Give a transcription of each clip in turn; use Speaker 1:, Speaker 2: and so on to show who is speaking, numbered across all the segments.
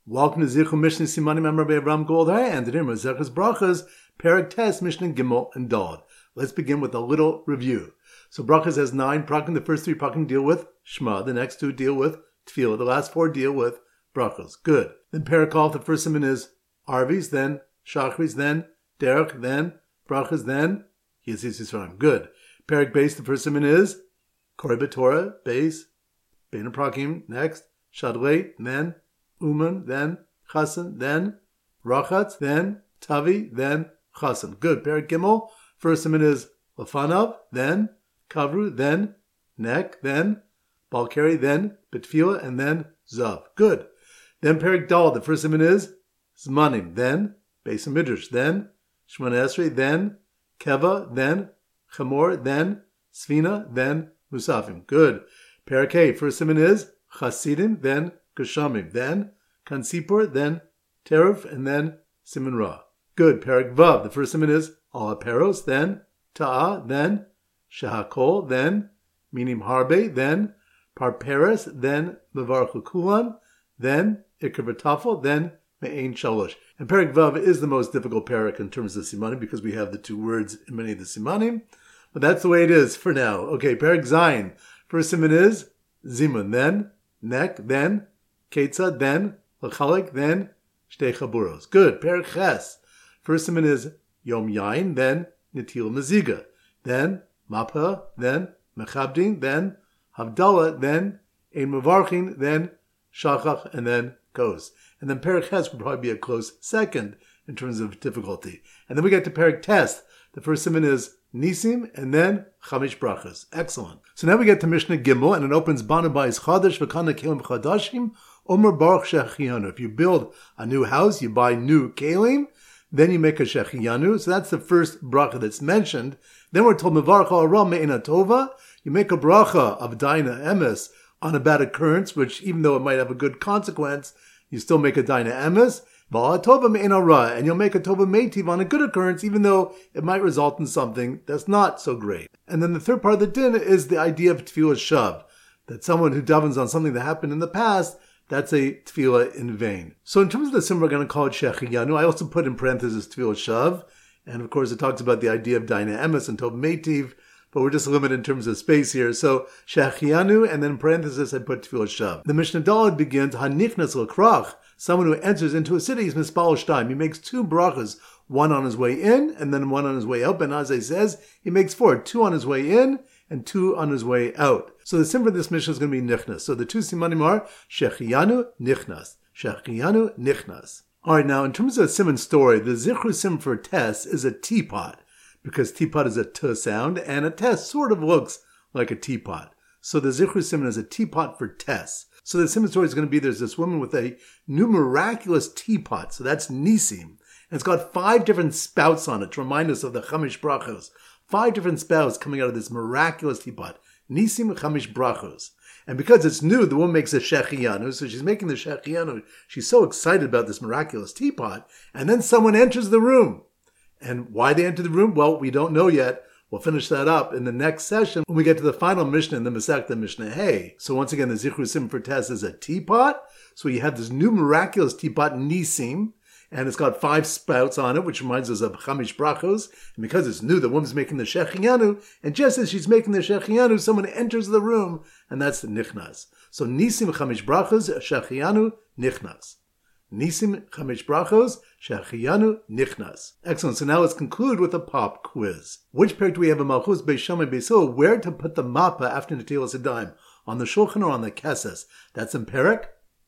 Speaker 1: Welcome to Zichru Mishnah Simanim Rabbi Avram Goldhar and today Maseches Brachos, Perek Tes, Mishnah Gimel and Dod. Let's begin with a little review. So Brachos has 9 prakim. The first 3 prakim deal with Shema. The next 2 deal with Tefillah. The last 4 deal with Brachos. Good. Then Perek Aleph, the first siman is Arvis, then Shachris, then Derech, then Brachos, then Yitzis Yisrael. Good. Perek Beis, the first siman is Korei B'Torah, Beis, Bein Prakim, next Shadrei, then Uman, then Chasen, then Rachatz, then Tavi, then Chasen. Good. Perek Gimel, first siman is Lefanav, then Kavru, then Nek, then Balkari, then Betfila, and then Zav. Good. Then Perek Dal, the first siman is Zmanim, then Beis Midrash, then Shemona Esrei, then Keva, then Chamor, then Sfina, then Musafim. Good. Perek Hey, first siman is Chasidim, then Geshamim, then Kansipur, then Teruf, and then Siman Ra. Good. Perek Vav, the first siman is Alaperos, then Ta'ah, then Shahakol, then Minim Harbe, then Parperes, then Mevarchu Kulan, then Ikar B'Tafel, then Me'ain Shalosh. And Perek Vav is the most difficult perek in terms of simanim because we have the 2 words in many of the simanim. But that's the way it is for now. Okay, Perek Zayin. First siman is Zimun, then Nek, then Ketzad, then Lachalik, then Shtei Chaburos. Good. Perek Ches. First siman is Yom Yain, then Nitil Maziga, then Mapha, then Mechabdin, then Havdalah, then Ein Mevarchin, then Shachach, and then Kos. And then Perek Ches would probably be a close second in terms of difficulty. And then we get to Perek Tes. The first siman is Nisim, and then Chamish Brachos. Excellent. So now we get to Mishnah Gimel, and it opens Banu Bayis Chadash V'Kana Kelim Chadashim Omer Baruch Shechianu. If you build a new house, you buy new kelim, then you make a Shechianu. So that's the first bracha that's mentioned. Then we're told Mevarcha Aram Me'ina Tova. You make a bracha of Daina Emes on a bad occurrence, which even though it might have a good consequence, you still make a Daina Emes. Tova Me'ina Ra, and you'll make a Tova Meitiv on a good occurrence, even though it might result in something that's not so great. And then the third part of the din is the idea of Tefillah Shav, that someone who davens on something that happened in the past, that's a tefillah in vain. So in terms of the sim, we're going to call it Shechiyanu. I also put in parentheses tefillah shav. And of course, it talks about the idea of Daina Emes and Tov Meitiv, but we're just limited in terms of space here. So Shechiyanu, and then in parentheses, I put tefillah shav. The Mishnah Daled begins, Hanichnas l'krach, someone who enters into a city is mispal shtaim. He makes 2 brachas, one on his way in, and then one on his way out. Ben Azai says he makes 4, 2 on his way in, and 2 on his way out. So the sim for this Mishnah is going to be nichnas. So the 2 simanim are Shechiyanu, nichnas. Shechiyanu, nichnas. Alright, now in terms of the sim and story, the Zichru sim for Tes is a teapot, because teapot is a T sound, and a Tes sort of looks like a teapot. So the Zichru sim is a teapot for Tes. So the sim story is going to be there's this woman with a new miraculous teapot. So that's Nisim. And it's got 5 different spouts on it to remind us of the Chamish Brachos. 5 different spouts coming out of this miraculous teapot. Nisim Chamish Brachos. And because it's new, the woman makes a Shechiyanu. So she's making the Shechiyanu. She's so excited about this miraculous teapot. And then someone enters the room. And why they enter the room? Well, we don't know yet. We'll finish that up in the next session when we get to the final Mishnah in the Masechta Mishnah Hey. So once again, the Zichru sim for Tes is a teapot. So you have this new miraculous teapot, Nisim. And it's got 5 spouts on it, which reminds us of Chamish Brachos. And because it's new, the woman's making the Shechiyanu. And just as she's making the Shechiyanu, someone enters the room, and that's the Nichnas. So Nisim Chamish Brachos, Shechiyanu, Nichnas. Nisim Chamish Brachos, Shechiyanu, Nichnas. Excellent. So now let's conclude with a pop quiz. Which perek do we have in Malchus Beis Shammai Beis Hillel? Where to put the mappa after Netilas Yadayim? On the Shulchan or on the Keses? That's in Perek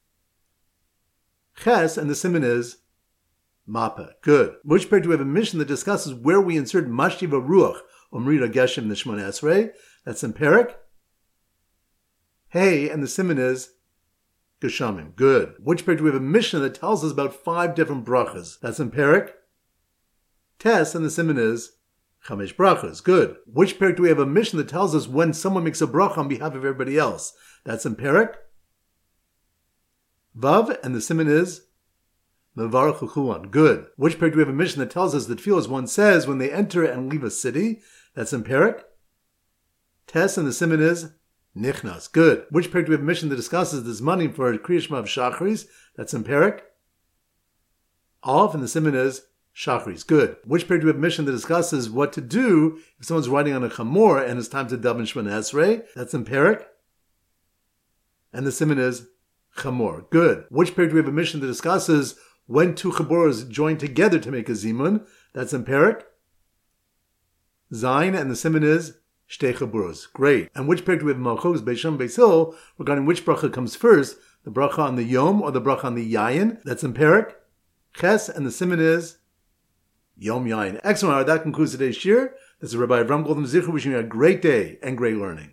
Speaker 1: Ches, and the siman is Mappa. Good. Which perek do we have a mission that discusses where we insert Mashtiva Ruach, Omrida Geshem the Shemona Esrei? That's in Perek Hey, and the siman is Geshamim. Good. Which perek do we have a mission that tells us about 5 different brachas? That's in Perek Tes, and the siman is Chamish Brachas. Good. Which perek do we have a mission that tells us when someone makes a bracha on behalf of everybody else? That's in Perek Vav, and the siman is Mevarach Chulan. Good. Which perek do we have a mission that tells us that tefillah one says when they enter and leave a city? That's in Perek Tes, and the siman is Nichnas. Good. Which perek do we have a mission that discusses this money for Kriya Shema of Shachris? That's in Perek Aleph, and the siman is Shachris. Good. Which pair do we have Mishnah that discusses what to do if someone's riding on a chamor and it's time to daven Shemona Esrei? That's in Perek. And the siman is chamor. Good. Which pair do we have a Mishnah that discusses when two chaboros join together to make a zimun? That's in Perek. Zayin, and the siman is Shtei chaboros. Great. And which pair do we have Malchos, Beis Shem, Beis Hillel regarding which bracha comes first? The bracha on the Yom or the bracha on the Yayin? That's in Perek. Ches, and the siman is Yom Yayin. Excellent. That concludes today's shir. This is Rabbi Avram Goldman Zichur wishing you a great day and great learning.